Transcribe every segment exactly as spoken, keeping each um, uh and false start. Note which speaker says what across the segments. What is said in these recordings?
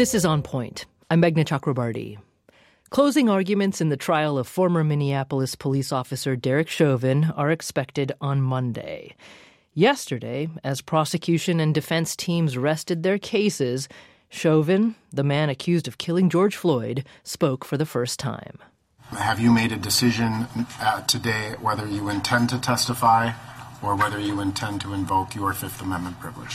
Speaker 1: This is On Point. I'm Meghna Chakrabarti. Closing arguments in the trial of former Minneapolis police officer Derek Chauvin are expected on Monday. Yesterday, as prosecution and defense teams rested their cases, Chauvin, the man accused of killing George Floyd, spoke for the first time.
Speaker 2: Have you made a decision uh, today whether you intend to testify or whether you intend to invoke your Fifth Amendment privilege?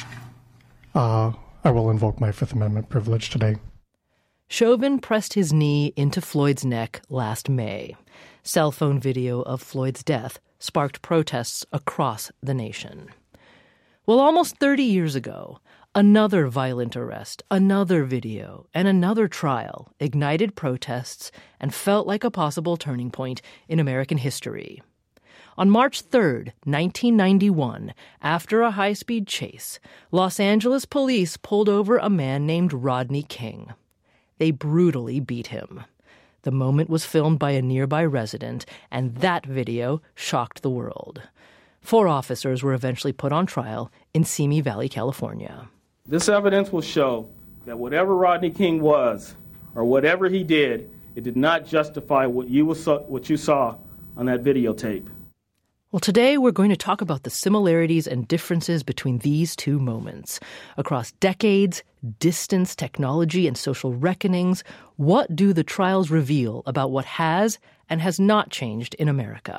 Speaker 3: Uh, I will invoke my Fifth Amendment privilege today.
Speaker 1: Chauvin pressed his knee into Floyd's neck last May. Cell phone video of Floyd's death sparked protests across the nation. Well, almost thirty years ago, another violent arrest, another video, and another trial ignited protests and felt like a possible turning point in American history. On March third, nineteen ninety-one, after a high-speed chase, Los Angeles police pulled over a man named Rodney King. They brutally beat him. The moment was filmed by a nearby resident, and that video shocked the world. Four officers were eventually put on trial in Simi Valley, California.
Speaker 4: This evidence will show that whatever Rodney King was, or whatever he did, it did not justify what you saw, what you saw on that videotape.
Speaker 1: Well, today we're going to talk about the similarities and differences between these two moments. Across decades, distance, technology, and social reckonings, what do the trials reveal about what has and has not changed in America?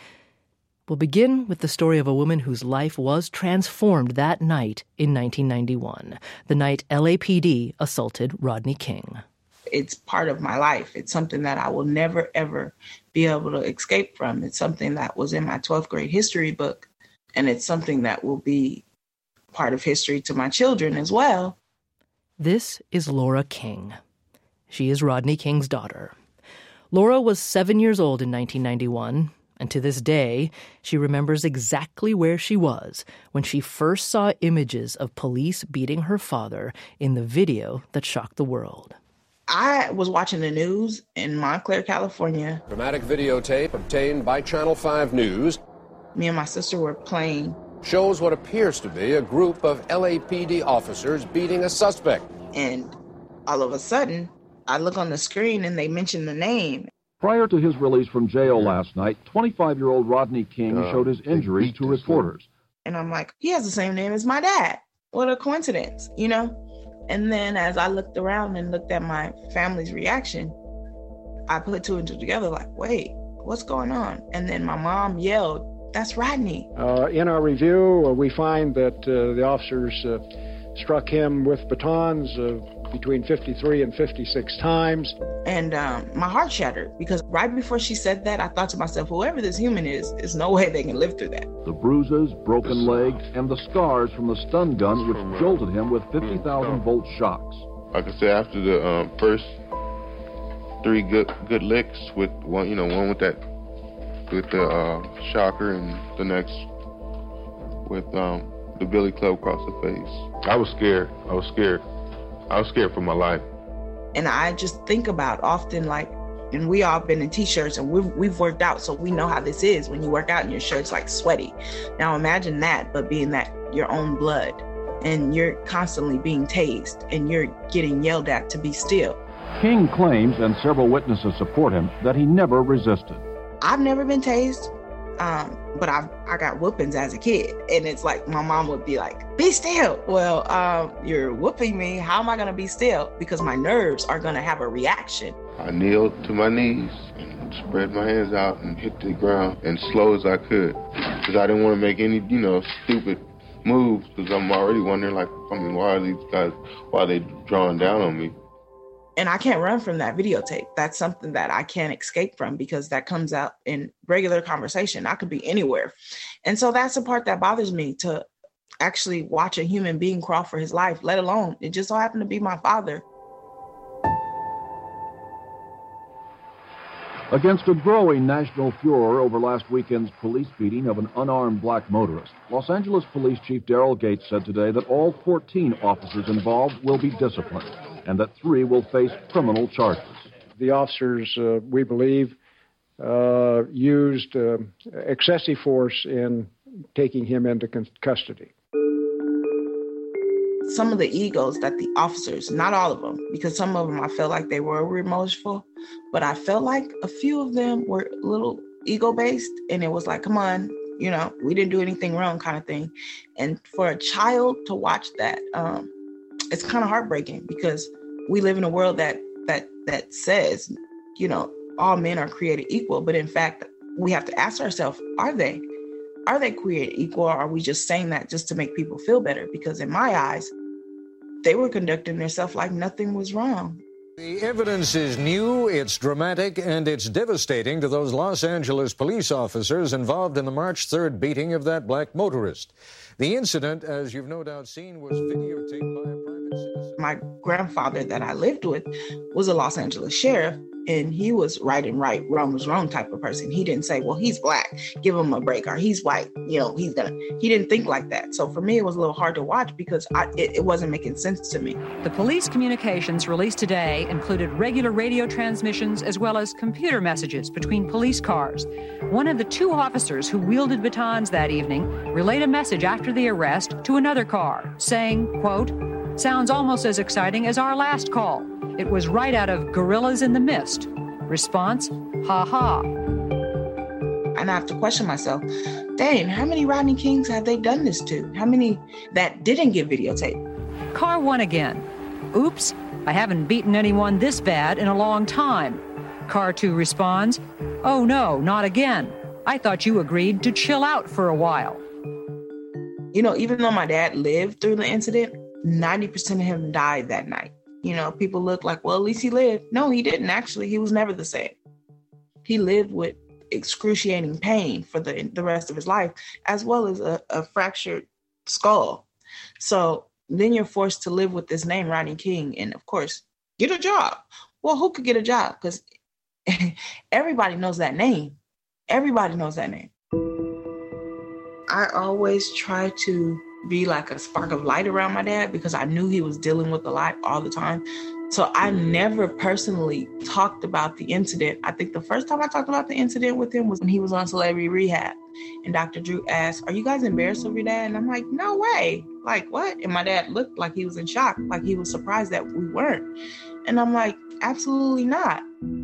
Speaker 1: We'll begin with the story of a woman whose life was transformed that night in nineteen ninety-one, the night L A P D assaulted Rodney King.
Speaker 5: It's part of my life. It's something that I will never, ever be able to escape from. It's something that was in my twelfth grade history book, and it's something that will be part of history to my children as well.
Speaker 1: This is Laura King. She is Rodney King's daughter. Laura was seven years old in nineteen ninety-one, and to this day, she remembers exactly where she was when she first saw images of police beating her father in the video that shocked the world.
Speaker 5: I was watching the news in Montclair, California.
Speaker 6: Dramatic videotape obtained by Channel five News.
Speaker 5: Me and my sister were playing.
Speaker 6: Shows what appears to be a group of L A P D officers beating a suspect.
Speaker 5: And all of a sudden, I look on the screen and they mention the name.
Speaker 7: Prior to his release from jail last night, twenty-five-year-old Rodney King uh, showed his injuries to reporters.
Speaker 5: And I'm like, he has the same name as my dad. What a coincidence, you know? And then as I looked around and looked at my family's reaction, I put two and two together like, wait, what's going on? And then my mom yelled, that's Rodney.
Speaker 8: Uh, in our review, uh, we find that uh, the officers uh, struck him with batons uh, between fifty-three and fifty-six times.
Speaker 5: And um, my heart shattered because right before she said that, I thought to myself, whoever this human is, there's no way they can live through that.
Speaker 7: The bruises, broken legs, and the scars from the stun gun which jolted him with fifty thousand volt shocks.
Speaker 9: Like I said, after the um, first three good good licks with one, you know, one with that, with the uh, shocker, and the next with um, the billy club across the face.
Speaker 10: I was scared. I was scared. I was scared for my life.
Speaker 5: And I just think about often, like, and we all been in t-shirts and we've, we've worked out, so we know how this is when you work out and your shirt's like sweaty. Now imagine that, but being that your own blood and you're constantly being tased and you're getting yelled at to be still.
Speaker 7: King claims, and several witnesses support him, that he never resisted.
Speaker 5: I've never been tased, um, but I've, I got whoopings as a kid. And it's like my mom would be like, be still. Well, um, you're whooping me. How am I going to be still? Because my nerves are going to have a reaction.
Speaker 9: I kneeled to my knees and spread my hands out and hit the ground as slow as I could. Because I didn't want to make any, you know, stupid moves. Because I'm already wondering, like, I mean, why are these guys, why are they drawing down on me?
Speaker 5: And I can't run from that videotape. That's something that I can't escape from because that comes out in regular conversation. I could be anywhere. And so that's the part that bothers me, to actually watch a human being crawl for his life, let alone it just so happened to be my father.
Speaker 7: Against a growing national furor over last weekend's police beating of an unarmed black motorist, Los Angeles Police Chief Daryl Gates said today that all fourteen officers involved will be disciplined and that three will face criminal charges.
Speaker 8: The officers, uh, we believe, uh, used uh, excessive force in taking him into custody.
Speaker 5: some of the egos that the officers, not all of them, because some of them I felt like they were remorseful, but I felt like a few of them were a little ego-based, and it was like, come on, you know, we didn't do anything wrong kind of thing. And for a child to watch that, um, it's kind of heartbreaking, because we live in a world that that that says, you know, all men are created equal, but in fact, we have to ask ourselves, are they? Are they created equal, or are we just saying that just to make people feel better? Because in my eyes, they were conducting themselves like nothing was wrong.
Speaker 11: The evidence is new, it's dramatic, and it's devastating to those Los Angeles police officers involved in the March third beating of that black motorist. The incident, as you've no doubt seen, was videotaped by a private citizen.
Speaker 5: My grandfather that I lived with was a Los Angeles sheriff, and he was right and right, wrong was wrong type of person. He didn't say, well, he's black, give him a break, or he's white, you know, he's gonna, he didn't think like that. So for me, it was a little hard to watch, because I, it, it wasn't making sense to me.
Speaker 12: The police communications released today included regular radio transmissions as well as computer messages between police cars. One of the two officers who wielded batons that evening relayed a message after the arrest to another car saying, quote, "Sounds almost as exciting as our last call. It was right out of Gorillas in the Mist." Response, ha ha.
Speaker 5: And I have to question myself, dang, how many Rodney Kings have they done this to? How many that didn't get videotaped?
Speaker 12: Car one again. Oops, I haven't beaten anyone this bad in a long time. Car two responds, oh no, not again. I thought you agreed to chill out for a while.
Speaker 5: You know, even though my dad lived through the incident, ninety percent of him died that night. You know, people look like, well, at least he lived. No, he didn't actually. He was never the same. He lived with excruciating pain for the, the rest of his life, as well as a, a fractured skull. So then you're forced to live with this name, Rodney King, and of course, get a job. Well, who could get a job? Because everybody knows that name. Everybody knows that name. I always try to be like a spark of light around my dad, because I knew he was dealing with a lot all the time. So I never personally talked about the incident. I think the first time I talked about the incident with him was when he was on Celebrity Rehab. And Doctor Drew asked, are you guys embarrassed of your dad? And I'm like, no way. Like, what? And my dad looked like he was in shock, like he was surprised that we weren't. And I'm like, absolutely not.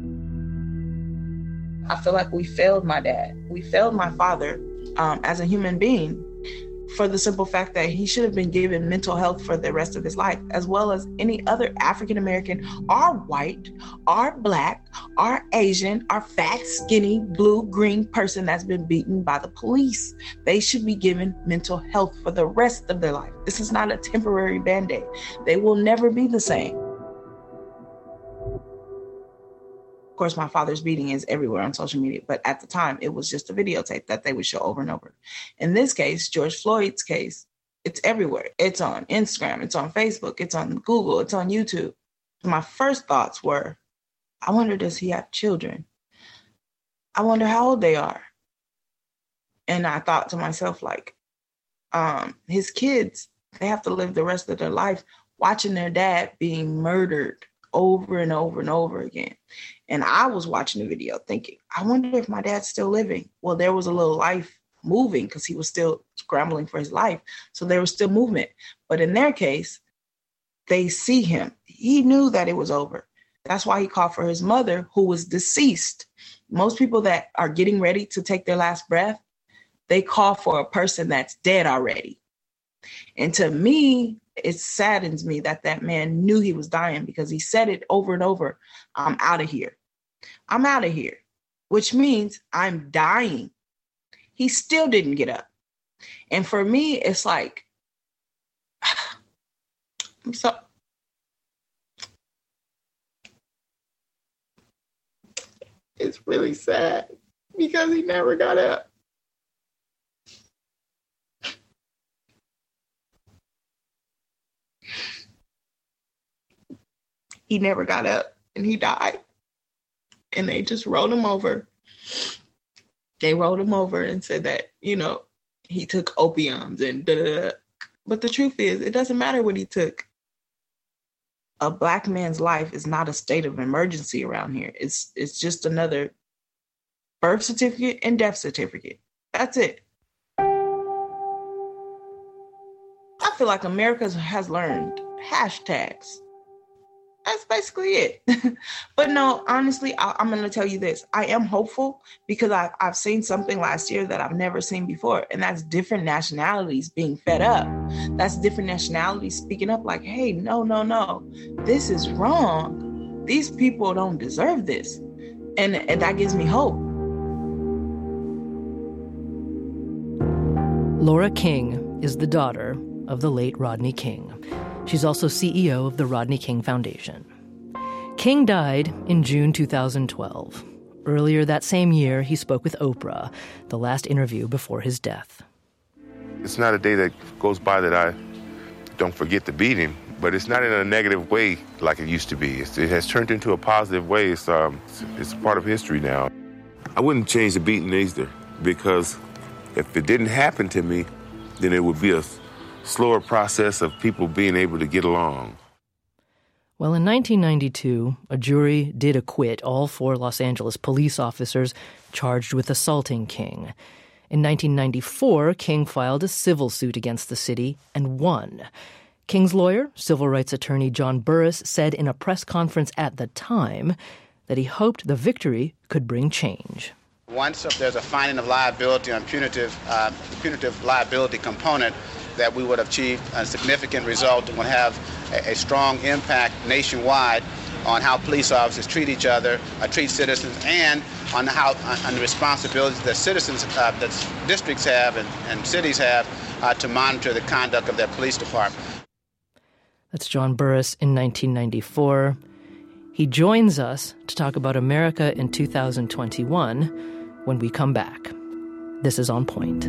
Speaker 5: I feel like we failed my dad. We failed my father um, as a human being, for the simple fact that he should have been given mental health for the rest of his life, as well as any other African-American or white or black or Asian or fat, skinny, blue, green person that's been beaten by the police. They should be given mental health for the rest of their life. This is not a temporary Band-Aid. They will never be the same. Of course, my father's beating is everywhere on social media, but at the time, it was just a videotape that they would show over and over. In this case, George Floyd's case, it's everywhere. It's on Instagram, it's on Facebook, it's on Google, it's on YouTube. My first thoughts were, I wonder, does he have children? I wonder how old they are. And I thought to myself, like, um, his kids, they have to live the rest of their life watching their dad being murdered over and over and over again. And I was watching the video thinking, I wonder if my dad's still living. Well, there was a little life moving because he was still scrambling for his life. So there was still movement. But in their case, they see him. He knew that it was over. That's why he called for his mother, who was deceased. Most people that are getting ready to take their last breath, they call for a person that's dead already. And to me, it saddens me that that man knew he was dying, because he said it over and over. I'm out of here. I'm out of here, which means I'm dying. He still didn't get up. And for me, it's like, I'm so, it's really sad because he never got up. He never got up and he died. And they just rolled him over. They rolled him over and said that, you know, he took opiums and da da da. But the truth is, it doesn't matter what he took. A Black man's life is not a state of emergency around here. It's it's just another birth certificate and death certificate. That's it. I feel like America has learned hashtags. That's basically it. But no, honestly, I, I'm going to tell you this. I am hopeful because I, I've seen something last year that I've never seen before. And that's different nationalities being fed up. That's different nationalities speaking up like, hey, no, no, no, this is wrong. These people don't deserve this. And, and that gives me hope.
Speaker 1: Laura King is the daughter of the late Rodney King. She's also C E O of the Rodney King Foundation. King died in June two thousand twelve. Earlier that same year, he spoke with Oprah, the last interview before his death.
Speaker 10: It's not a day that goes by that I don't forget the beating, but it's not in a negative way like it used to be. It's, it has turned into a positive way. It's, um, it's, it's a part of history now. I wouldn't change the beating either, because if it didn't happen to me, then it would be a slower process of people being able to get along.
Speaker 1: Well, in nineteen ninety-two, a jury did acquit all four Los Angeles police officers charged with assaulting King. In nineteen ninety-four, King filed a civil suit against the city and won. King's lawyer, civil rights attorney John Burris, said in a press conference at the time that he hoped the victory could bring change.
Speaker 13: Once there's a finding of liability on punitive, uh, punitive liability component, that we would achieve a significant result and would have a, a strong impact nationwide on how police officers treat each other, uh, treat citizens, and on how on the responsibilities that citizens, uh, that districts have and, and cities have uh, to monitor the conduct of their police department.
Speaker 1: That's John Burris in nineteen ninety-four. He joins us to talk about America in two thousand twenty-one when we come back. This is On Point.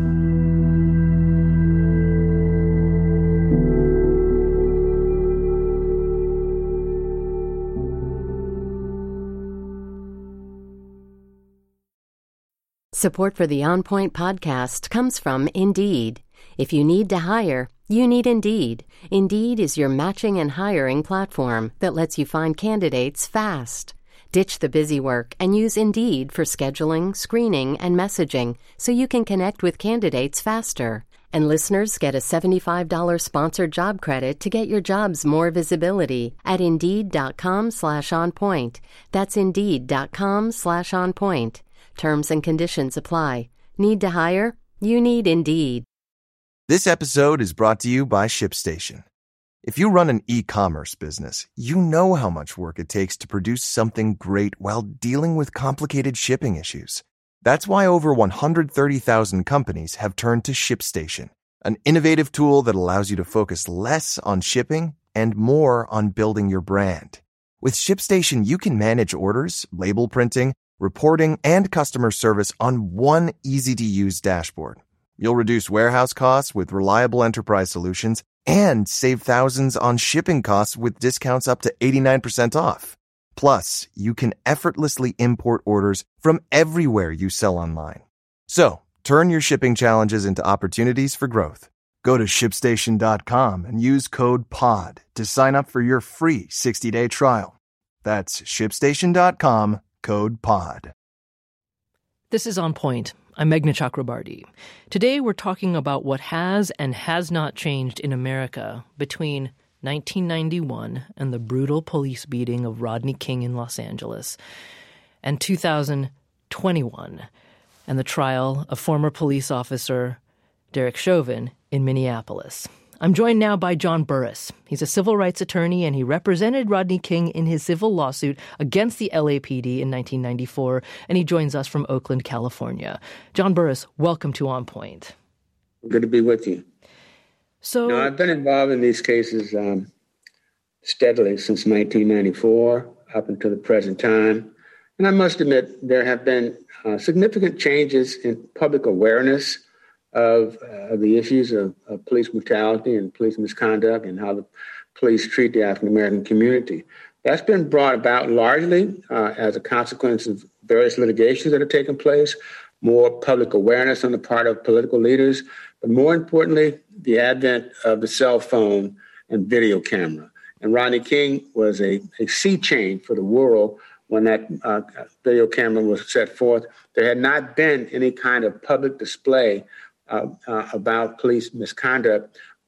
Speaker 14: Support for the On Point podcast comes from Indeed. If you need to hire, you need Indeed. Indeed is your matching and hiring platform that lets you find candidates fast. Ditch the busy work and use Indeed for scheduling, screening, and messaging so you can connect with candidates faster. And listeners get a seventy-five dollars sponsored job credit to get your jobs more visibility at Indeed.com slash onpoint. That's Indeed.com slash onpoint. Terms and conditions apply. Need to hire? You need Indeed.
Speaker 15: This episode is brought to you by ShipStation. If you run an e-commerce business, you know how much work it takes to produce something great while dealing with complicated shipping issues. That's why over one hundred thirty thousand companies have turned to ShipStation, an innovative tool that allows you to focus less on shipping and more on building your brand. With ShipStation, you can manage orders, label printing, reporting, and customer service on one easy-to-use dashboard. You'll reduce warehouse costs with reliable enterprise solutions and save thousands on shipping costs with discounts up to eighty-nine percent off. Plus, you can effortlessly import orders from everywhere you sell online. So, turn your shipping challenges into opportunities for growth. Go to ship station dot com and use code POD to sign up for your free sixty-day trial. That's ship station dot com, code POD.
Speaker 1: This is On Point. I'm Meghna Chakrabarti. Today we're talking about what has and has not changed in America between nineteen ninety-one and the brutal police beating of Rodney King in Los Angeles, and two thousand twenty-one and the trial of former police officer Derek Chauvin in Minneapolis. I'm joined now by John Burris. He's a civil rights attorney, and he represented Rodney King in his civil lawsuit against the L A P D in nineteen ninety-four, and he joins us from Oakland, California. John Burris, welcome to On Point.
Speaker 16: Good to be with you.
Speaker 1: So,
Speaker 16: no, I've been involved in these cases um, steadily since nineteen ninety-four up until the present time. And I must admit, there have been uh, significant changes in public awareness of uh, the issues of, of police brutality and police misconduct and how the police treat the African-American community. That's been brought about largely uh, as a consequence of various litigations that have taken place, more public awareness on the part of political leaders, but more importantly, the advent of the cell phone and video camera. And Rodney King was a, a sea change for the world when that uh, video camera was set forth. There had not been any kind of public display Uh, uh, about police misconduct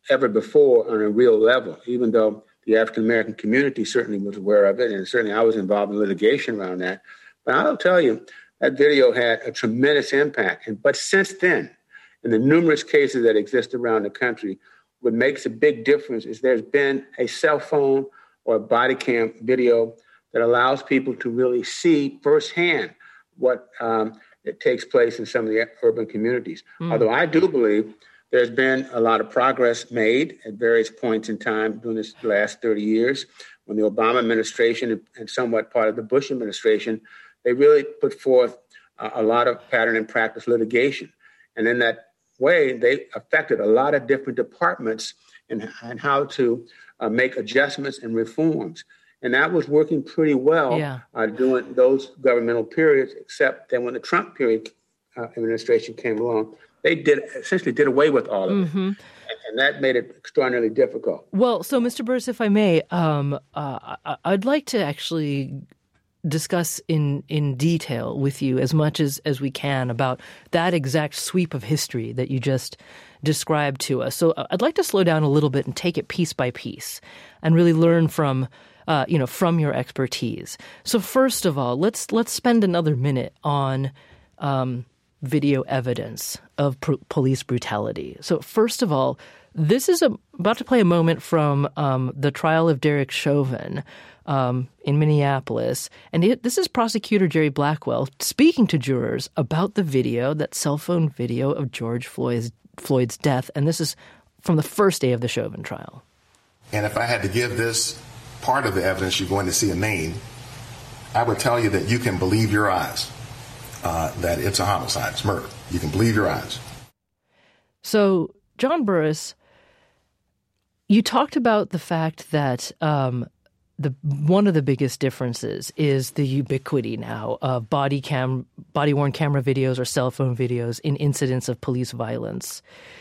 Speaker 16: ever before on a real level, even though the African-American community certainly was aware of it, and certainly I was involved in litigation around that. But I'll tell you, that video had a tremendous impact. And But since then, in the numerous cases that exist around the country, what makes a big difference is there's been a cell phone or a body cam video that allows people to really see firsthand what um, it takes place in some of the urban communities. Mm. Although I do believe there's been a lot of progress made at various points in time during this last thirty years. When the Obama administration and somewhat part of the Bush administration, they really put forth a, a lot of pattern and practice litigation. And in that way, they affected a lot of different departments and, and how to uh, make adjustments and reforms. And that was working pretty well yeah. uh, during those governmental periods, except that when the Trump period uh, administration came along, they did essentially did away with all of mm-hmm. it. And that made it extraordinarily difficult.
Speaker 1: Well, so Mister Burris, if I may, um, uh, I'd like to actually discuss in, in detail with you as much as, as we can about that exact sweep of history that you just described to us. So I'd like to slow down a little bit and take it piece by piece and really learn from uh, you know from your expertise. So first of all, let's let's spend another minute on um, video evidence of pr- police brutality. So first of all, this is a, about to play a moment from um, the trial of Derek Chauvin um, in Minneapolis. And it, this is prosecutor Jerry Blackwell speaking to jurors about the video, that cell phone video of George Floyd's, Floyd's death. And this is from the first day of the Chauvin trial.
Speaker 17: And if I had to give this part of the evidence you're going to see a name, I would tell you that you can believe your eyes. Uh, that it's a homicide, it's murder. You can believe your eyes.
Speaker 1: So, John Burris, you talked about the fact that um, the one of the biggest differences is the ubiquity now of body cam, body-worn camera videos or cell phone videos in incidents of police violence.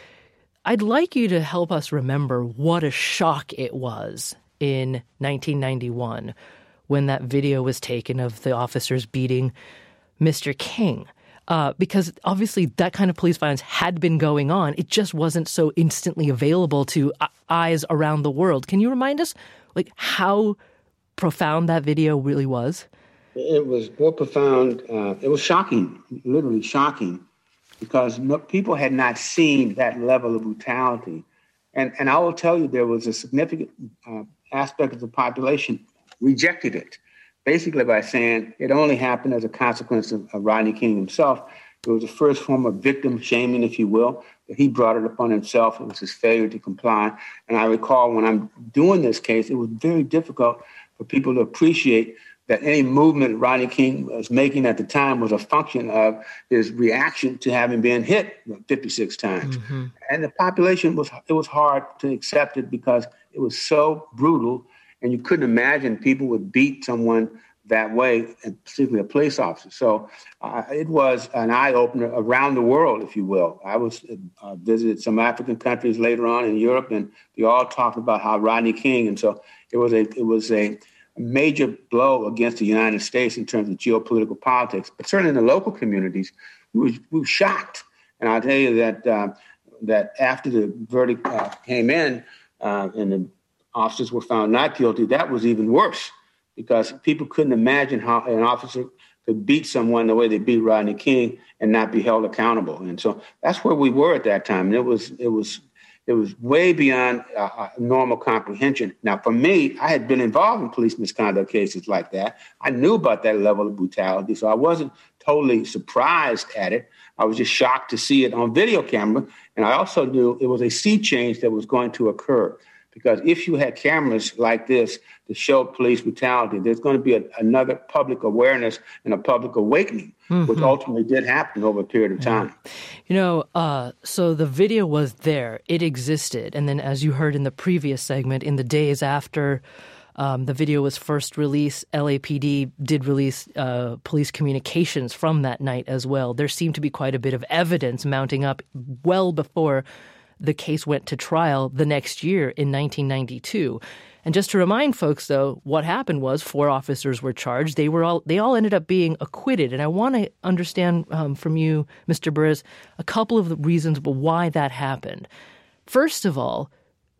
Speaker 1: I'd like you to help us remember what a shock it was in nineteen ninety-one when that video was taken of the officers beating Mister King, uh, because obviously that kind of police violence had been going on. It just wasn't so instantly available to uh, eyes around the world. Can you remind us, like, how profound that video really was?
Speaker 16: It was more profound. Uh, it was shocking, literally shocking, because no, people had not seen that level of brutality. And, and I will tell you, there was a significant uh, aspect of the population rejected it, basically by saying it only happened as a consequence of, of Rodney King himself. It was the first form of victim shaming, if you will, that he brought it upon himself. It was his failure to comply. And I recall when I'm doing this case, it was very difficult for people to appreciate that any movement Rodney King was making at the time was a function of his reaction to having been hit fifty-six times. Mm-hmm. And the population, was it was hard to accept it because it was so brutal. And you couldn't imagine people would beat someone that way, and particularly a police officer. So uh, it was an eye-opener around the world, if you will. I was uh, visited some African countries later on in Europe, and they all talked about how Rodney King. And so it was a it was a major blow against the United States in terms of geopolitical politics. But certainly in the local communities, we were, we were shocked. And I'll tell you that uh, that after the verdict uh, came in uh, and the officers were found not guilty, that was even worse because people couldn't imagine how an officer could beat someone the way they beat Rodney King and not be held accountable. And so that's where we were at that time. And it was it was it was way beyond uh, normal comprehension. Now, for me, I had been involved in police misconduct cases like that. I knew about that level of brutality, so I wasn't totally surprised at it. I was just shocked to see it on video camera. And I also knew it was a sea change that was going to occur. Because if you had cameras like this to show police brutality, there's going to be a, another public awareness and a public awakening, mm-hmm. which ultimately did happen over a period of time.
Speaker 1: You know, uh, so the video was there. It existed. And then as you heard in the previous segment, in the days after um, the video was first released, L A P D did release uh, police communications from that night as well. There seemed to be quite a bit of evidence mounting up well before the case went to trial the next year in nineteen ninety-two. And just to remind folks, though, what happened was four officers were charged. They were all they all ended up being acquitted. And I want to understand um, from you, Mister Burris, a couple of the reasons why that happened. First of all,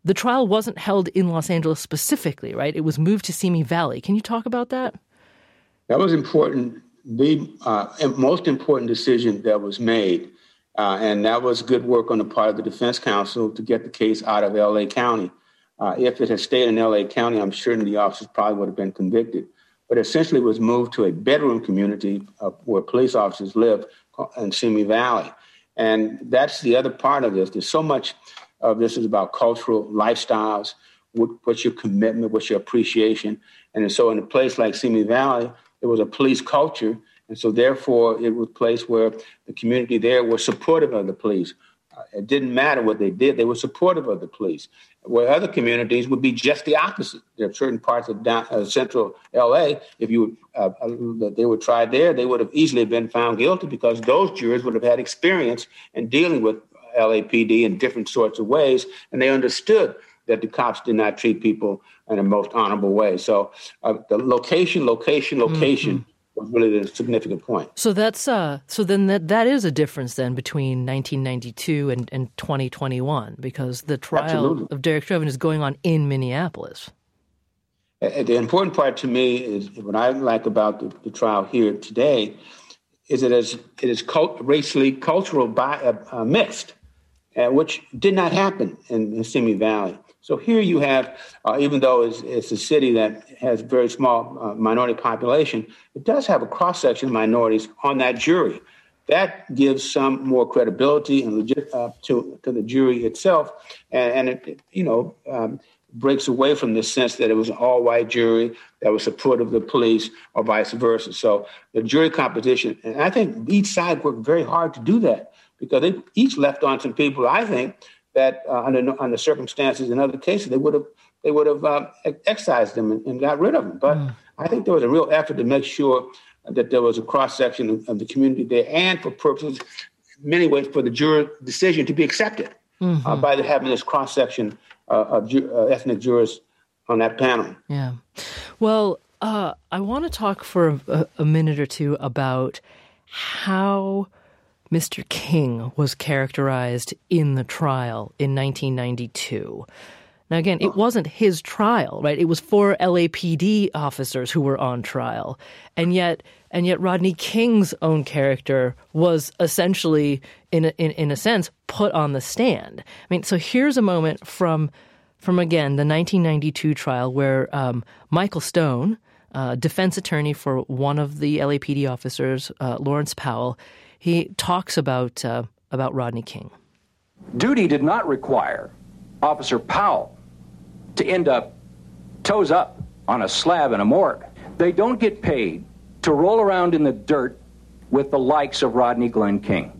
Speaker 1: the trial wasn't held in Los Angeles specifically, right? It was moved to Simi Valley. Can you talk about that?
Speaker 16: That was important. The uh, most important decision that was made, uh, and that was good work on the part of the defense counsel to get the case out of L A County. Uh, if it had stayed in L A County, I'm sure the officers probably would have been convicted. But essentially it was moved to a bedroom community uh, where police officers live in Simi Valley. And that's the other part of this. There's so much of this is about cultural lifestyles, what, what's your commitment, what's your appreciation. And so in a place like Simi Valley, it was a police culture. And so therefore it was a place where the community there was supportive of the police. Uh, it didn't matter what they did. They were supportive of the police, where other communities would be just the opposite. There are certain parts of down, uh, central L A, if you uh, uh, they were tried there, they would have easily been found guilty because those jurors would have had experience in dealing with L A P D in different sorts of ways, and they understood that the cops did not treat people in the most honorable way. So uh, the location, location, location mm-hmm. was really the significant point.
Speaker 1: So that's uh, so then that that is a difference then between nineteen ninety-two and, and twenty twenty-one, because the trial Absolutely. Of Derek Chauvin is going on in Minneapolis.
Speaker 16: Uh, the important part to me is what I like about the, the trial here today is that it is, it is cult, racially, cultural bi, uh, uh, mixed. Uh, which did not happen in the Simi Valley. So here you have, uh, even though it's, it's a city that has a very small uh, minority population, it does have a cross-section of minorities on that jury. That gives some more credibility and legit uh, to, to the jury itself, and, and it, it, you know, um, breaks away from this sense that it was an all-white jury that was supportive of the police or vice versa. So the jury composition, and I think each side worked very hard to do that, because they each left on some people, I think, that uh, under under circumstances in other cases they would have they would have uh, excised them and, and got rid of them. But mm. I think there was a real effort to make sure that there was a cross section of, of the community there, and for purposes, in many ways, for the juror decision to be accepted mm-hmm. uh, by the, having this cross section uh, of ju- uh, ethnic jurors on that panel.
Speaker 1: Yeah. Well, uh, I want to talk for a, a minute or two about how Mister King was characterized in the trial in nineteen ninety-two. Now, again, it wasn't his trial, right? It was four L A P D officers who were on trial. And yet and yet Rodney King's own character was essentially, in a, in, in a sense, put on the stand. I mean, so here's a moment from, from again, the nineteen ninety-two trial where um, Michael Stone, uh, defense attorney for one of the L A P D officers, uh, Lawrence Powell, he talks about uh, about Rodney King.
Speaker 18: Duty did not require Officer Powell to end up toes up on a slab in a morgue. They don't get paid to roll around in the dirt with the likes of Rodney Glenn King.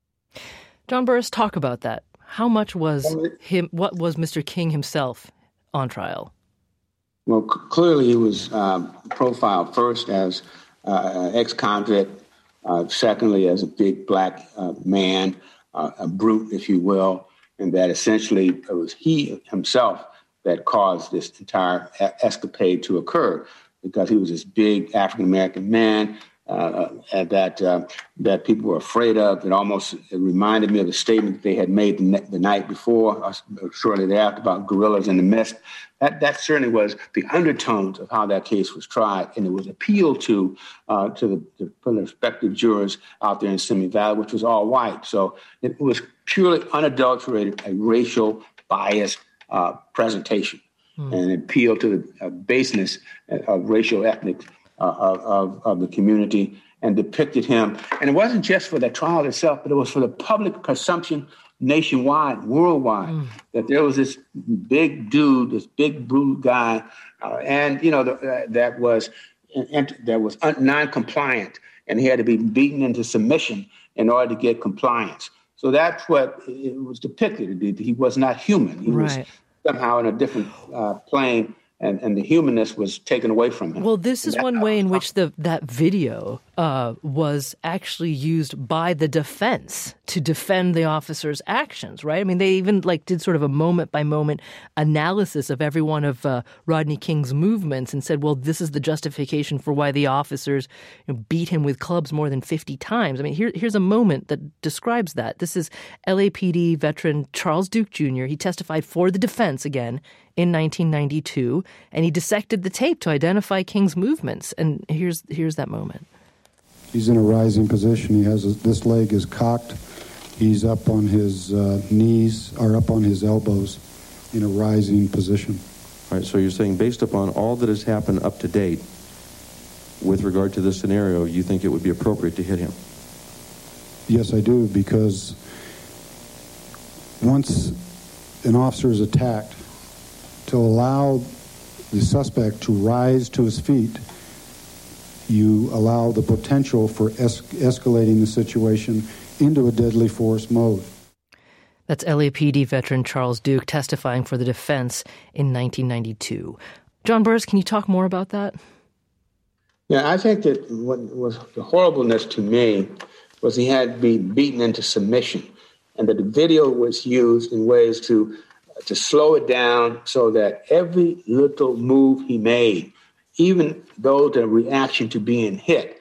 Speaker 1: John Burris, talk about that. How much was him? What was Mister King himself on trial?
Speaker 16: Well, c- clearly he was um, profiled first as uh, ex-convict. Uh, secondly, as a big black uh, man, uh, a brute, if you will, and that essentially it was he himself that caused this entire a- escapade to occur, because he was this big African-American man uh, that uh, that people were afraid of. It almost it reminded me of the statement that they had made the, ne- the night before, uh, shortly thereafter, about gorillas in the mist. That that certainly was the undertones of how that case was tried, and it was appealed to uh, to the, the prospective jurors out there in Simi Valley, which was all white. So it was purely unadulterated, a racial biased uh, presentation, hmm. and it appealed to the uh, baseness of racial ethnic uh, of, of the community, and depicted him. And it wasn't just for the trial itself, but it was for the public consumption nationwide, worldwide, mm. that there was this big dude, this big brute guy, uh, and you know the, uh, that was and, that was un- non-compliant, and he had to be beaten into submission in order to get compliance. So that's what it was depicted. He was not human. He
Speaker 1: right.
Speaker 16: was somehow in a different uh, plane and, and the humanness was taken away from him.
Speaker 1: Well, this is one way in which the that video uh, was actually used by the defense to defend the officer's actions, right? I mean, they even like did sort of a moment-by-moment analysis of every one of uh, Rodney King's movements and said, well, this is the justification for why the officers you know, beat him with clubs more than fifty times. I mean, here, here's a moment that describes that. This is L A P D veteran Charles Duke Junior He testified for the defense again in nineteen ninety-two, and he dissected the tape to identify King's movements. And here's here's that moment.
Speaker 19: He's in a rising position. He has a, this leg is cocked. He's up on his uh, knees, or up on his elbows, in a rising position.
Speaker 20: All right, so you're saying based upon all that has happened up to date with regard to this scenario, you think it would be appropriate to hit him?
Speaker 19: Yes, I do, because once an officer is attacked, to allow the suspect to rise to his feet, you allow the potential for es- escalating the situation into a deadly force mode.
Speaker 1: That's L A P D veteran Charles Duke testifying for the defense in nineteen ninety-two. John Burris, can you talk more about that?
Speaker 16: Yeah, I think that what was the horribleness to me was he had been beaten into submission, and that the video was used in ways to to slow it down so that every little move he made, even though the reaction to being hit,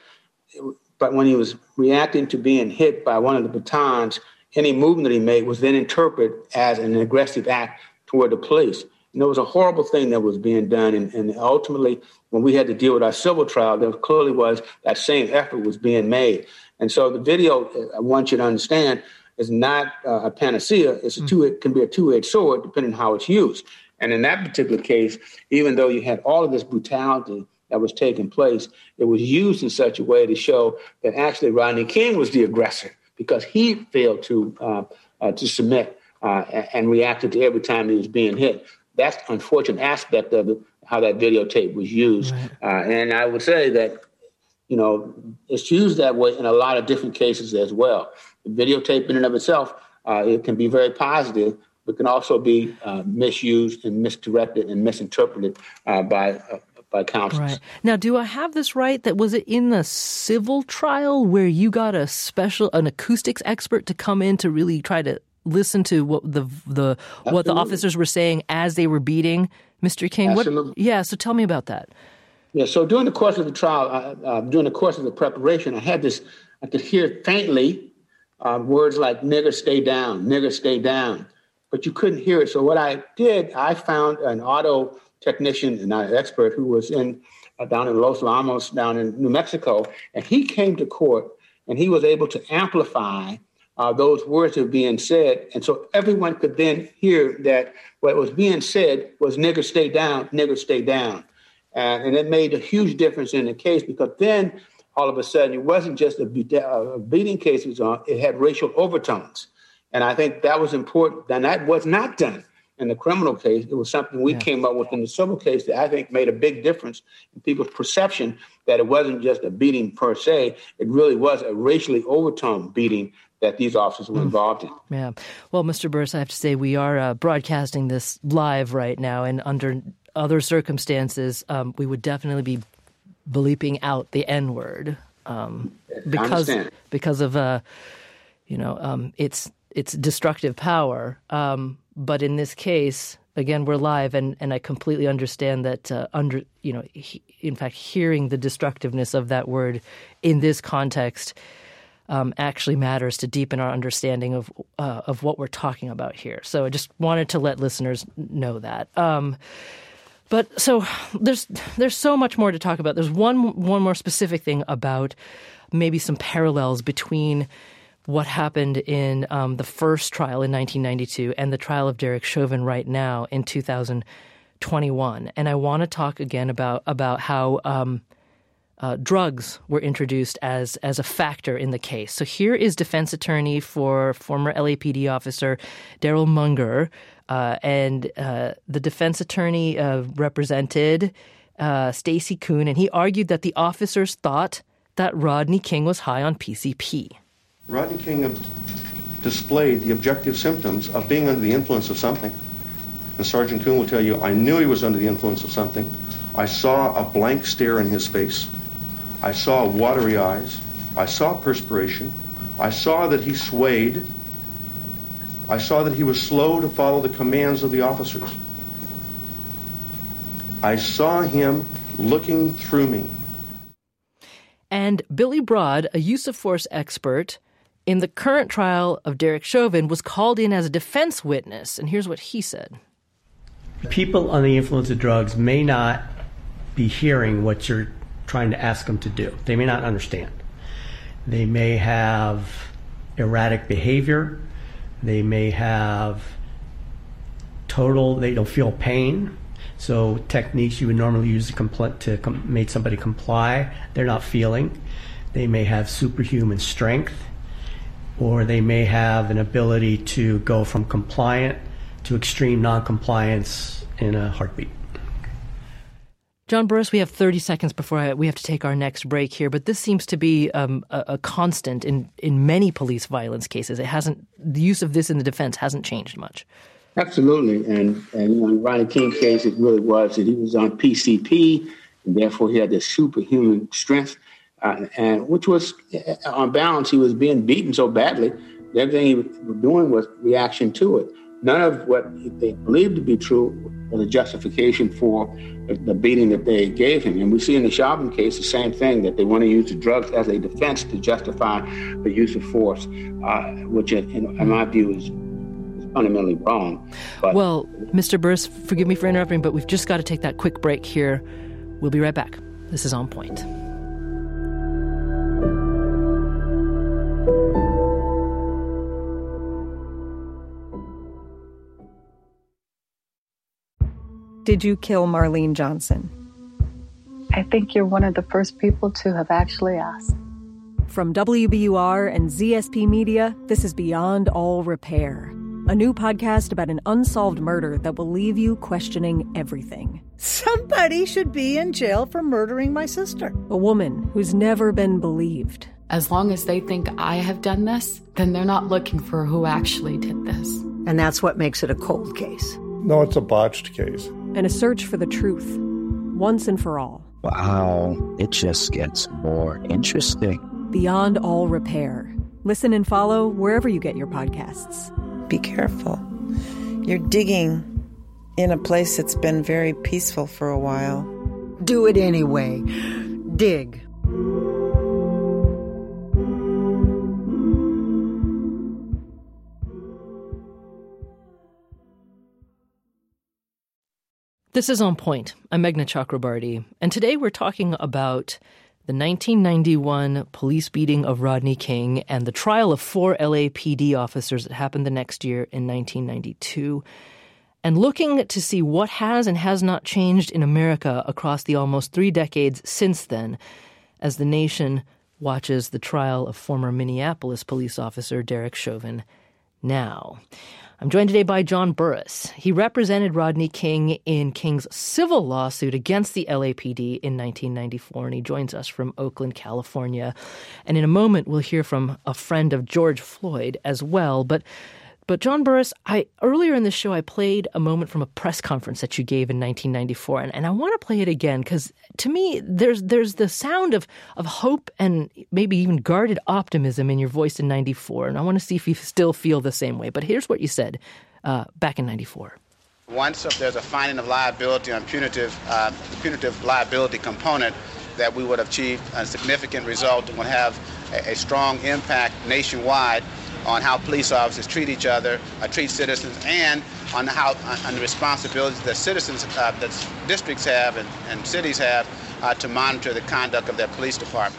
Speaker 16: but when he was reacting to being hit by one of the batons, any movement that he made was then interpreted as an aggressive act toward the police. And there was a horrible thing that was being done. And, and ultimately, when we had to deal with our civil trial, there clearly was that same effort was being made. And so the video, I want you to understand, is not uh, a panacea. It's a two, it can be a two-edged sword depending on how it's used. And in that particular case, even though you had all of this brutality that was taking place, it was used in such a way to show that actually Rodney King was the aggressor because he failed to uh, uh, to submit uh, and reacted to every time he was being hit. That's the unfortunate aspect of it, how that videotape was used. Right. Uh, and I would say that, you know, it's used that way in a lot of different cases as well. The videotape in and of itself, uh, it can be very positive, but can also be uh, misused and misdirected and misinterpreted uh, by uh, by counsels.
Speaker 1: Right. Now, do I have this right? That was it in the civil trial where you got a special, an acoustics expert to come in to really try to listen to what the the Absolutely. what the officers were saying as they were beating Mister King?
Speaker 16: Absolutely.
Speaker 1: What, yeah. So tell me about that.
Speaker 16: Yeah. So during the course of the trial, uh, uh, during the course of the preparation, I had this. I could hear faintly uh, words like "nigger, stay down," "nigger, stay down," but you couldn't hear it. So what I did, I found an auto technician and an expert who was in uh, down in Los Alamos, down in New Mexico, and he came to court and he was able to amplify uh, those words that were being said, and so everyone could then hear that what was being said was "nigger, stay down," "nigger, stay down," uh, and it made a huge difference in the case because then all of a sudden it wasn't just a, be- a beating case; it was on; it had racial overtones, and I think that was important. And that was not done in the criminal case. It was something we yeah. came up with in the civil case that I think made a big difference in people's perception that it wasn't just a beating per se. It really was a racially overtoned beating that these officers were involved in.
Speaker 1: Yeah. Well, Mister Burris, I have to say we are uh, broadcasting this live right now, and under other circumstances, um, we would definitely be bleeping out the N-word um, because because of uh, you know um, its its destructive power. Um, But in this case, again, we're live, and, and I completely understand that uh, under you know, he, in fact, hearing the destructiveness of that word in this context um, actually matters to deepen our understanding of uh, of what we're talking about here. So I just wanted to let listeners know that. Um, but so there's there's so much more to talk about. There's one one more specific thing about maybe some parallels between what happened in um, the first trial in nineteen ninety-two and the trial of Derek Chauvin right now in two thousand twenty-one. And I want to talk again about about how um, uh, drugs were introduced as as a factor in the case. So here is defense attorney for former L A P D officer Daryl Munger, uh, and uh, the defense attorney uh, represented uh, Stacey Kuhn, and he argued that the officers thought that Rodney King was high on P C P.
Speaker 20: Rodney King displayed the objective symptoms of being under the influence of something. And Sergeant Kuhn will tell you, I knew he was under the influence of something. I saw a blank stare in his face. I saw watery eyes. I saw perspiration. I saw that he swayed. I saw that he was slow to follow the commands of the officers. I saw him looking through me.
Speaker 1: And Billy Broad, a use of force expert in the current trial of Derek Chauvin, was called in as a defense witness. And here's what he said.
Speaker 21: People on the influence of drugs may not be hearing what you're trying to ask them to do. They may not understand. They may have erratic behavior. They may have total, they don't feel pain. So techniques you would normally use to, compl- to com- make somebody comply, they're not feeling. They may have superhuman strength, or they may have an ability to go from compliant to extreme non-compliance in a heartbeat.
Speaker 1: John Burris, we have thirty seconds before I, we have to take our next break here, but this seems to be um, a, a constant in, in many police violence cases. It hasn't, the use of this in the defense hasn't changed much.
Speaker 16: Absolutely. And, and you know, in Rodney King's case, it really was that he was on P C P, and therefore he had this superhuman strength, uh, and which was, on balance, he was being beaten so badly, everything he was doing was reaction to it. None of what they believed to be true was a justification for the beating that they gave him. And we see in the Chauvin case the same thing, that they want to use the drugs as a defense to justify the use of force, uh, which in, in my view is fundamentally wrong. But
Speaker 1: well, Mister Burris, forgive me for interrupting, but we've just got to take that quick break here. We'll be right back. This is On Point.
Speaker 22: Did you kill Marlene Johnson?
Speaker 23: I think you're one of the first people to have actually asked.
Speaker 22: From W B U R and Z S P Media, this is Beyond All Repair, a new podcast about an unsolved murder that will leave you questioning everything.
Speaker 24: Somebody should be in jail for murdering my sister.
Speaker 22: A woman who's never been believed.
Speaker 25: As long as they think I have done this, then they're not looking for who actually did this.
Speaker 24: And that's what makes it a cold case.
Speaker 3: No, it's a botched case.
Speaker 22: And a search for the truth, once and for all.
Speaker 26: Wow, it just gets more interesting.
Speaker 22: Beyond All Repair. Listen and follow wherever you get your podcasts.
Speaker 27: Be careful. You're digging in a place that's been very peaceful for a while.
Speaker 24: Do it anyway. Dig.
Speaker 1: This is On Point. I'm Meghna Chakrabarty, and today we're talking about the nineteen ninety-one police beating of Rodney King and the trial of four L A P D officers that happened the next year in nineteen ninety-two, and looking to see what has and has not changed in America across the almost three decades since then, as the nation watches the trial of former Minneapolis police officer Derek Chauvin now. I'm joined today by John Burris. He represented Rodney King in King's civil lawsuit against the L A P D in nineteen ninety-four, and he joins us from Oakland, California. And in a moment, we'll hear from a friend of George Floyd as well. But But John Burris, I earlier in the show, I played a moment from a press conference that you gave in nineteen ninety-four, and, and I want to play it again because to me, there's there's the sound of, of hope and maybe even guarded optimism in your voice in ninety-four, and I want to see if you still feel the same way. But here's what you said uh, back in ninety-four.
Speaker 13: Once there's a finding of liability on punitive, uh, the punitive liability component, that we would achieve a significant result and would have a, a strong impact nationwide on how police officers treat each other, uh, treat citizens, and on how on the responsibilities that citizens, uh, that districts have and, and cities have uh, to monitor the conduct of their police department.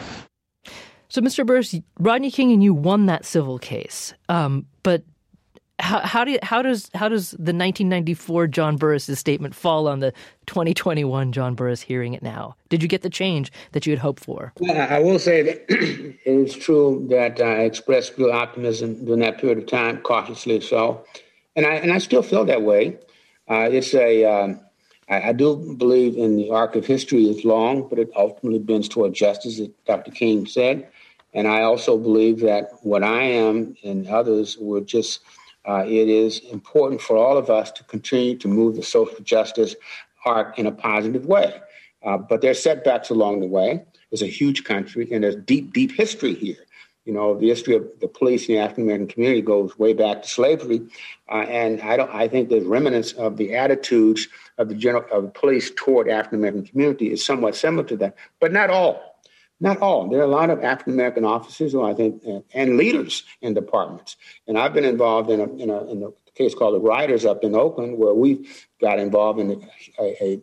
Speaker 1: So, Mister Burris, Rodney King and you won that civil case, um, but how, how do you, how does how does the nineteen ninety-four John Burris's statement fall on the twenty twenty-one John Burris hearing it now? Did you get the change that you had hoped for?
Speaker 16: Well, I will say that it is true that I expressed real optimism during that period of time, cautiously so, and I and I still feel that way. Uh, it's a um, I, I do believe in the arc of history is long, but it ultimately bends toward justice, as Doctor King said, and I also believe that what I am and others were just Uh, it is important for all of us to continue to move the social justice arc in a positive way. Uh, but there are setbacks along the way. It's a huge country, and there's deep, deep history here. You know, the history of the police in the African American community goes way back to slavery, uh, and I don't. I think there's remnants of the attitudes of the general of the police toward African American community is somewhat similar to that, but not all. Not all. There are a lot of African American officers who I think uh, and leaders in departments, and I've been involved in a in a, in a case called the Riders up in Oakland, where we got involved in a, a,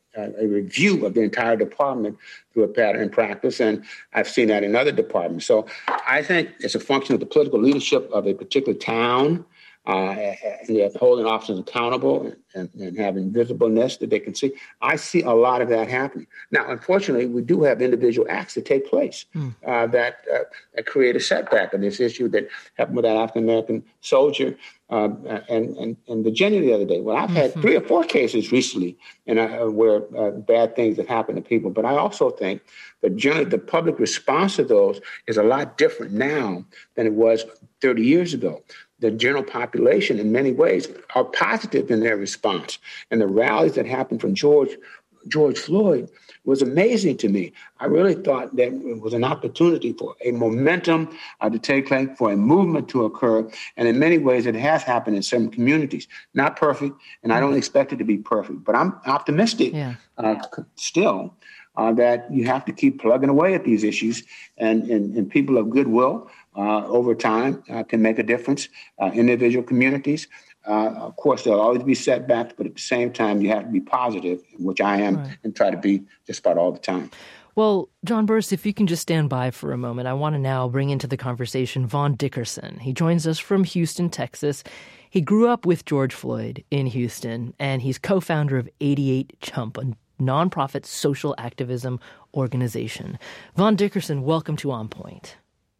Speaker 16: a review of the entire department through a pattern and practice, and I've seen that in other departments. So I think it's a function of the political leadership of a particular town, uh, and holding officers accountable and, and having visibleness that they can see. I see a lot of that happening. Now, unfortunately, we do have individual acts that take place mm. uh, that, uh, that create a setback of this issue that happened with that African-American soldier uh, and, and, and Virginia the other day. Well, I've had mm-hmm. three or four cases recently and uh, where uh, bad things have happened to people. But I also think that generally the public response to those is a lot different now than it was thirty years ago. The general population, in many ways, are positive in their response. And the rallies that happened from George George Floyd was amazing to me. I really thought that it was an opportunity for a momentum uh, to take place, for a movement to occur. And in many ways, it has happened in some communities. Not perfect, and I don't expect it to be perfect. But I'm optimistic yeah. uh, still uh, that you have to keep plugging away at these issues. And, and, and people of goodwill uh, over time uh, can make a difference. Uh, individual communities. Uh, of course, there'll always be setbacks, but at the same time, you have to be positive, which I am, right. and try to be just about all the time.
Speaker 1: Well, John Burris, if you can just stand by for a moment, I want to now bring into the conversation Vaughn Dickerson. He joins us from Houston, Texas. He grew up with George Floyd in Houston, and he's co-founder of eighty-eight Chump, a nonprofit social activism organization. Vaughn Dickerson, welcome to On Point.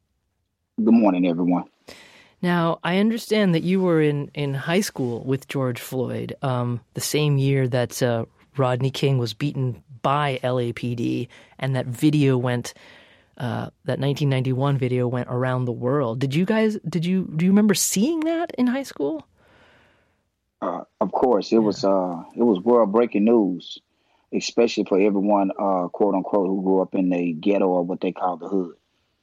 Speaker 2: Good morning, everyone.
Speaker 1: Now, I understand that you were in, in high school with George Floyd, um, the same year that uh, Rodney King was beaten by L A P D, and that video went, uh, that nineteen ninety-one video went around the world. Did you guys, did you, do you remember seeing that in high school?
Speaker 2: Uh, of course, it yeah. was uh, it was world breaking news, especially for everyone, uh, quote unquote, who grew up in the ghetto or what they call the hood.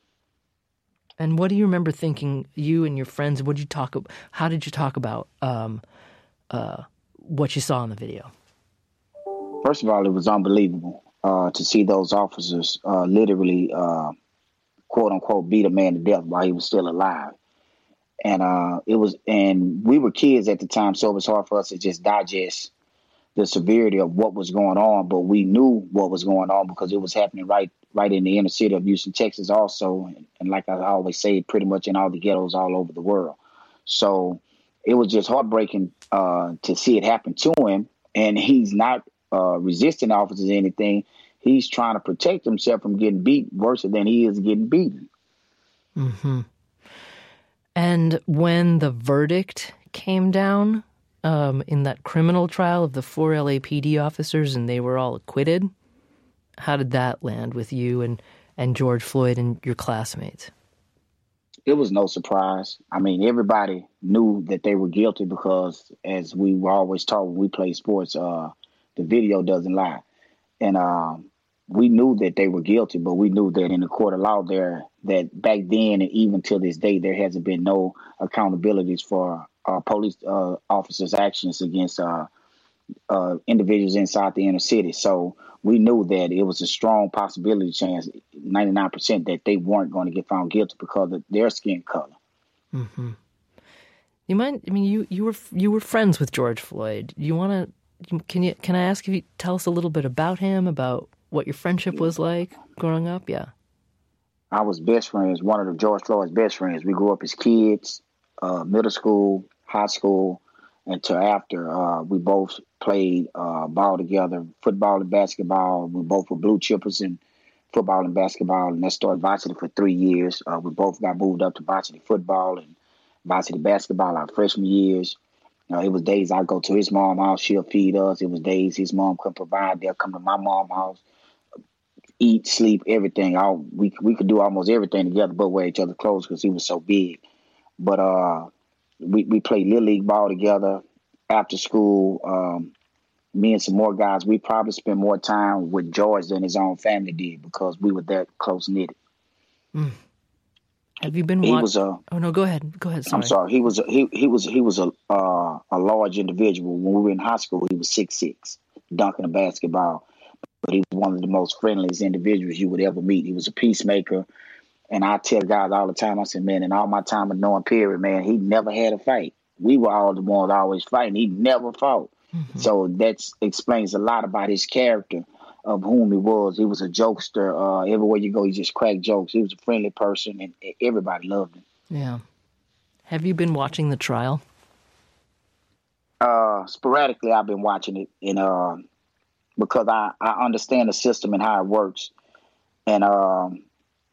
Speaker 1: And what do you remember thinking, you and your friends, what did you talk about, how did you talk about um, uh, what you saw in the video?
Speaker 2: First of all, it was unbelievable uh, to see those officers uh, literally, uh, quote unquote, beat a man to death while he was still alive. And uh, it was, and we were kids at the time, so it was hard for us to just digest the severity of what was going on. But we knew what was going on because it was happening right right in the inner city of Houston, Texas also. And, and like I always say, pretty much in all the ghettos all over the world. So it was just heartbreaking uh, to see it happen to him. And he's not uh, resisting officers or anything. He's trying to protect himself from getting beat worse than he is getting beaten.
Speaker 1: Mm-hmm. And when the verdict came down um, in that criminal trial of the four L A P D officers and they were all acquitted, how did that land with you and, and George Floyd and your classmates?
Speaker 2: It was no surprise. I mean, everybody knew that they were guilty because, as we were always taught when we played sports, uh, the video doesn't lie. And uh, we knew that they were guilty, but we knew that in the court of law there, that back then and even till this day, there hasn't been no accountabilities for uh, police uh, officers' actions against uh, uh, individuals inside the inner city. So we knew that it was a strong possibility chance, ninety-nine percent, that they weren't going to get found guilty because of their skin color.
Speaker 1: Mm-hmm. You mind? I mean, you, you were you were friends with George Floyd. You want to? Can you? Can I ask if you tell us a little bit about him, about what your friendship was like growing up? Yeah.
Speaker 2: I was best friends, one of the George Floyd's best friends. We grew up as kids, uh, middle school, high school, until after. Uh, we both played uh, ball together, football and basketball. We both were blue chippers in football and basketball, and that started varsity for three years. Uh, we both got moved up to varsity football and varsity basketball our freshman years. Uh, it was days I'd go to his mom's house, she'll feed us. It was days his mom couldn't provide. They'll come to my mom's house, eat, sleep, everything. All, we we could do almost everything together but wear each other's clothes because he was so big. But uh, we, we played Little League ball together after school. Um, me and some more guys, we probably spent more time with George than his own family did because we were that close-knit.
Speaker 1: Mm. Have you been
Speaker 2: He
Speaker 1: watch-
Speaker 2: was a.
Speaker 1: Oh, no, go ahead. Go ahead. Sorry.
Speaker 2: I'm sorry. He was a, he he was he was a uh, a large individual. When we were in high school, he was six six, dunking a basketball. But he was one of the most friendliest individuals you would ever meet. He was a peacemaker. And I tell guys all the time, I said, man, in all my time of knowing period, man, he never had a fight. We were all the ones always fighting. He never fought. Mm-hmm. So that explains a lot about his character of whom he was. He was a jokester. Uh, everywhere you go, he just cracked jokes. He was a friendly person, and everybody loved him.
Speaker 1: Yeah. Have you been watching the trial?
Speaker 2: Uh, sporadically, I've been watching it, and uh, because I, I understand the system and how it works. And um,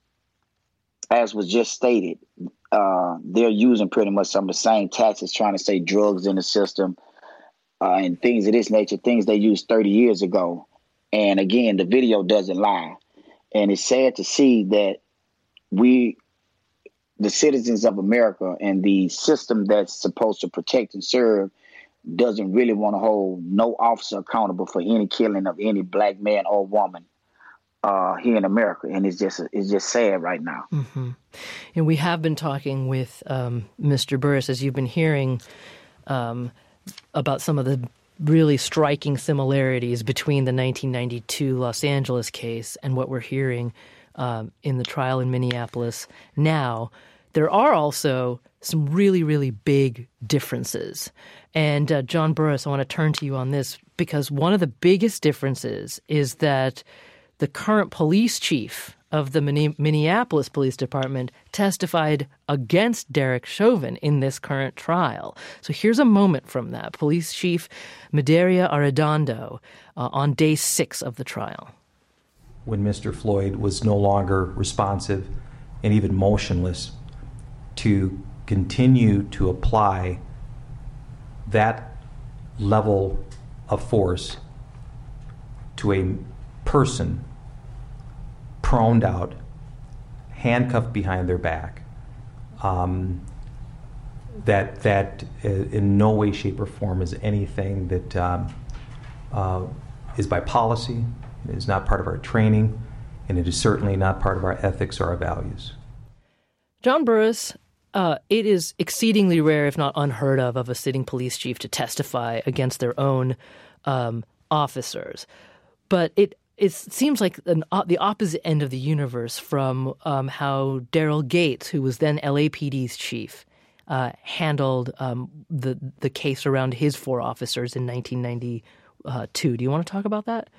Speaker 2: as was just stated, uh, they're using pretty much some of the same tactics, trying to say drugs in the system uh, and things of this nature, things they used thirty years ago. And again, the video doesn't lie. And it's sad to see that we, the citizens of America and the system that's supposed to protect and serve, doesn't really want to hold no officer accountable for any killing of any black man or woman uh, here in America. And it's just it's just sad right now.
Speaker 1: Mm-hmm. And we have been talking with um, Mister Burris, as you've been hearing, um, about some of the really striking similarities between the nineteen ninety-two Los Angeles case and what we're hearing um, in the trial in Minneapolis now. There are also some really, really big differences. And uh, John Burris, I want to turn to you on this because one of the biggest differences is that the current police chief of the Minneapolis Police Department testified against Derek Chauvin in this current trial. So here's a moment from that. Police Chief Medaria Arredondo uh, on day six of the trial.
Speaker 4: When Mister Floyd was no longer responsive and even motionless, to continue to apply that level of force to a person proned out, handcuffed behind their back, um, that that in no way, shape, or form is anything that um, uh, is by policy. It is not part of our training, and it is certainly not part of our ethics or our values.
Speaker 1: John Burris, uh, it is exceedingly rare, if not unheard of, of a sitting police chief to testify against their own um, officers. But it It seems like an, uh, the opposite end of the universe from um, how Daryl Gates, who was then L A P D's chief, uh, handled um, the the case around his four officers in nineteen ninety-two. Do you want to talk about that?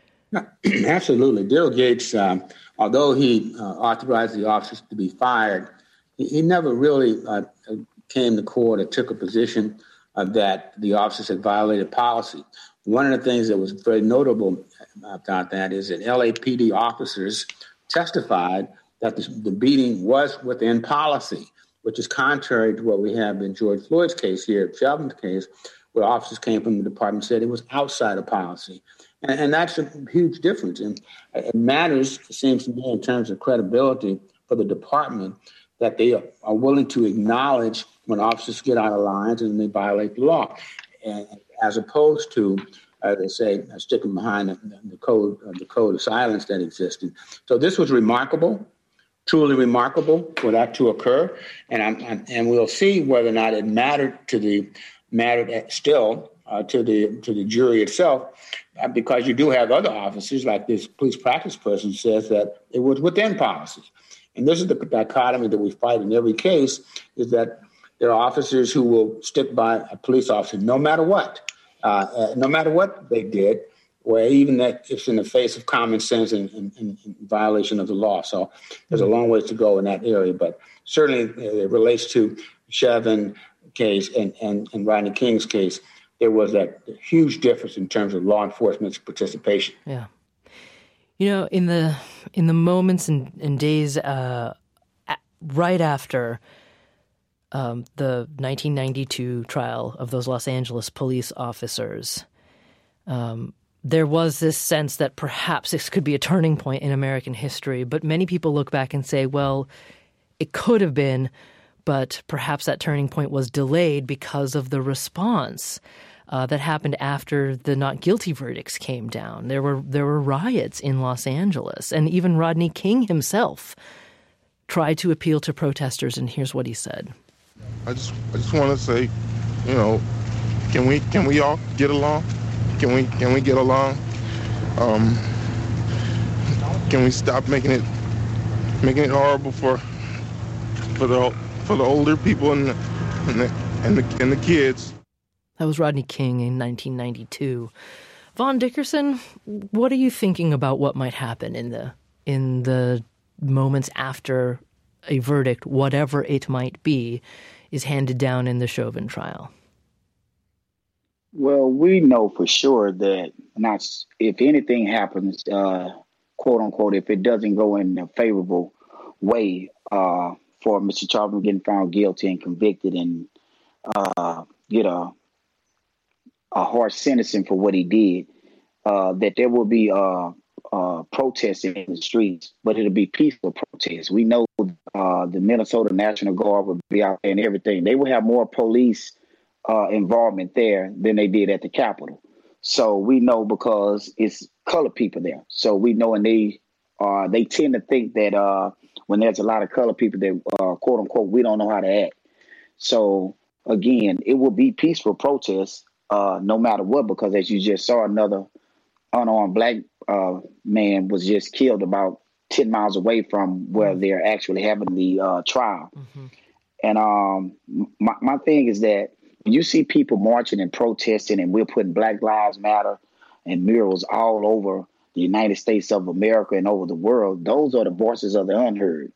Speaker 16: Absolutely. Daryl Gates, um, although he uh, authorized the officers to be fired, he, he never really uh, came to court or took a position uh, that the officers had violated policy. One of the things that was very notable about that is that L A P D officers testified that the, the beating was within policy, which is contrary to what we have in George Floyd's case here, Chauvin's case, where officers came from the department and said it was outside of policy. And, and that's a huge difference. And it matters, it seems to me, in terms of credibility for the department, that they are, are willing to acknowledge when officers get out of lines and they violate the law. And as opposed to, as they say, sticking behind the, the code, uh, the code of silence that existed. So this was remarkable, truly remarkable for that to occur, and I'm, I'm, and we'll see whether or not it mattered to the mattered still uh, to the to the jury itself, uh, because you do have other officers like this police practice person says that it was within policy, and this is the dichotomy that we fight in every case: is that there are officers who will stick by a police officer no matter what. Uh, uh, no matter what they did, or even that it's in the face of common sense and, and, and violation of the law. So there's a long ways to go in that area, but certainly it relates to Chauvin case and, and, and Rodney King's case. There was that huge difference in terms of law enforcement's participation.
Speaker 1: Yeah. You know, in the in the moments and, and days uh, right after Um, the nineteen ninety-two trial of those Los Angeles police officers, um, there was this sense that perhaps this could be a turning point in American history. But many people look back and say, well, it could have been, But perhaps that turning point was delayed because of the response uh, that happened after the not guilty verdicts came down. There were there were riots in Los Angeles, and even Rodney King himself tried to appeal to protesters, and here's what he said.
Speaker 5: I just I just want to say, you know, can we can we all get along? Can we can we get along? Um, can we stop making it making it horrible for for the for the older people and the, and the and the and the kids?
Speaker 1: That was Rodney King in nineteen ninety-two. Vaughn Dickerson, what are you thinking about what might happen in the in the moments after a verdict, whatever it might be, is handed down in the Chauvin trial?
Speaker 2: Well, we know for sure that not if anything happens, uh, quote unquote, if it doesn't go in a favorable way uh, for Mister Chauvin getting found guilty and convicted and uh, get a a harsh sentencing for what he did, uh, that there will be uh, uh, protesting in the streets, but it'll be peaceful protests. We know uh, the Minnesota National Guard will be out there and everything. They will have more police uh, involvement there than they did at the Capitol. So we know because it's colored people there. So we know, and they uh, they tend to think that uh, when there's a lot of colored people that uh, quote unquote, we don't know how to act. So again, it will be peaceful protests uh, no matter what, because as you just saw, another unarmed black uh, man was just killed about ten miles away from where they're actually having the uh, trial. Mm-hmm. And um, my, my thing is that when you see people marching and protesting, and we're putting Black Lives Matter and murals all over the United States of America and over the world, those are the voices of the unheard.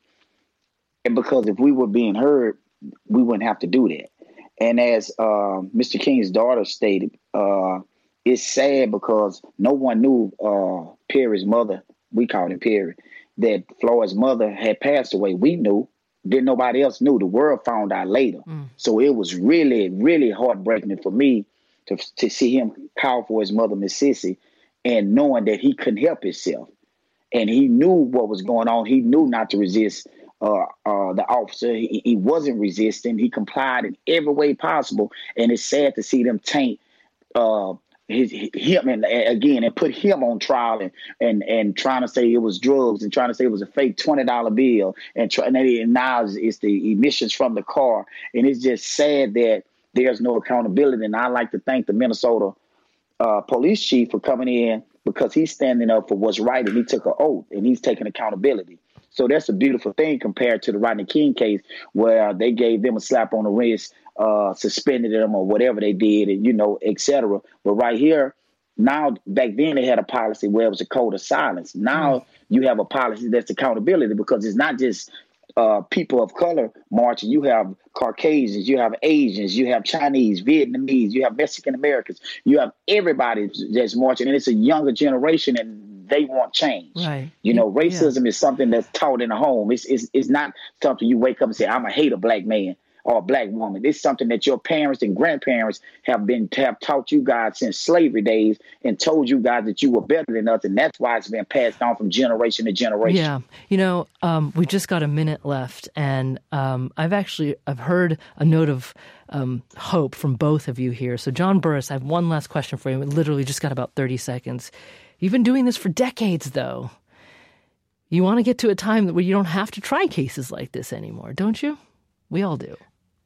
Speaker 2: And because if we were being heard, we wouldn't have to do that. And as uh, Mister King's daughter stated, uh, it's sad because no one knew uh, Perry's mother, we called him Perry, that Floyd's mother had passed away. We knew. Then nobody else knew. The world found out later. Mm. So it was really, really heartbreaking for me to to see him call for his mother, Miss Sissy, and knowing that he couldn't help himself. And he knew what was going on. He knew not to resist uh, uh, the officer. He, he wasn't resisting. He complied in every way possible. And it's sad to see them taint uh, his, him and again and put him on trial and and and trying to say it was drugs and trying to say it was a fake twenty dollar bill and, try, and, they, and now it's, it's the emissions from the car. And it's just sad that there's no accountability. And I like to thank the Minnesota uh, police chief for coming in, because he's standing up for what's right and he took an oath and he's taking accountability. So that's a beautiful thing compared to the Rodney King case, where they gave them a slap on the wrist, uh, suspended them or whatever they did, and, you know, et cetera. But right here, now, back then they had a policy where it was a code of silence. Now mm. you have a policy that's accountability, because it's not just uh, people of color marching. You have Caucasians, you have Asians, you have Chinese, Vietnamese, you have Mexican Americans, you have everybody that's marching, and it's a younger generation, and they want change.
Speaker 1: Right.
Speaker 2: You know, racism yeah. is something that's taught in the home. It's, it's it's not something you wake up and say, I'm gonna hate a black man or a black woman. It's something that your parents and grandparents have been have taught you guys since slavery days and told you guys that you were better than us, and that's why it's been passed on from generation to generation.
Speaker 1: Yeah, you know, um, we just got a minute left, and um, I've actually I've heard a note of um, hope from both of you here. So, John Burris, I have one last question for you. We literally just got about thirty seconds. You've been doing this for decades, though. You want to get to a time where you don't have to try cases like this anymore, don't you? We all do.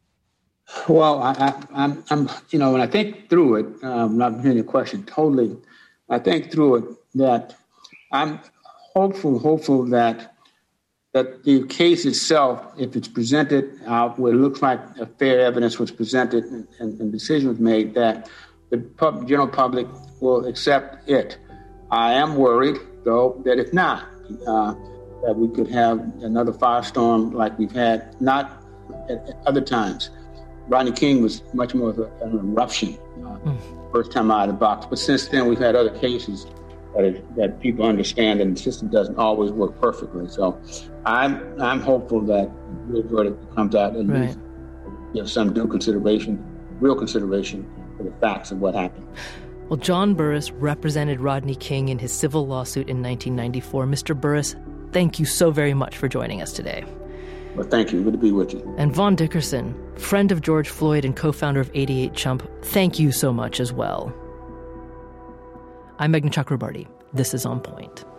Speaker 16: Well, I, I, I'm, I'm, you know, when I think through it, um, not hearing your question totally, I think through it that I'm hopeful, hopeful that that the case itself, if it's presented out where it looks like a fair evidence was presented and, and, and decision was made, that the pub, general public will accept it. I am worried, though, that if not, uh, that we could have another firestorm like we've had, not at, at other times. Rodney King was much more of a, an eruption uh, mm. first time out of the box. But since then, we've had other cases that, is, that people understand, and the system doesn't always work perfectly. So I'm I'm hopeful that the verdict comes out and right. give some due consideration, real consideration for the facts of what happened.
Speaker 1: Well, John Burris represented Rodney King in his civil lawsuit in nineteen ninety-four. Mister Burris, thank you so very much for joining us today.
Speaker 16: Well, thank you. Good to be with you.
Speaker 1: And Vaughn Dickerson, friend of George Floyd and co-founder of eighty-eight Chump, thank you so much as well. I'm Meghna Chakrabarti. This is On Point.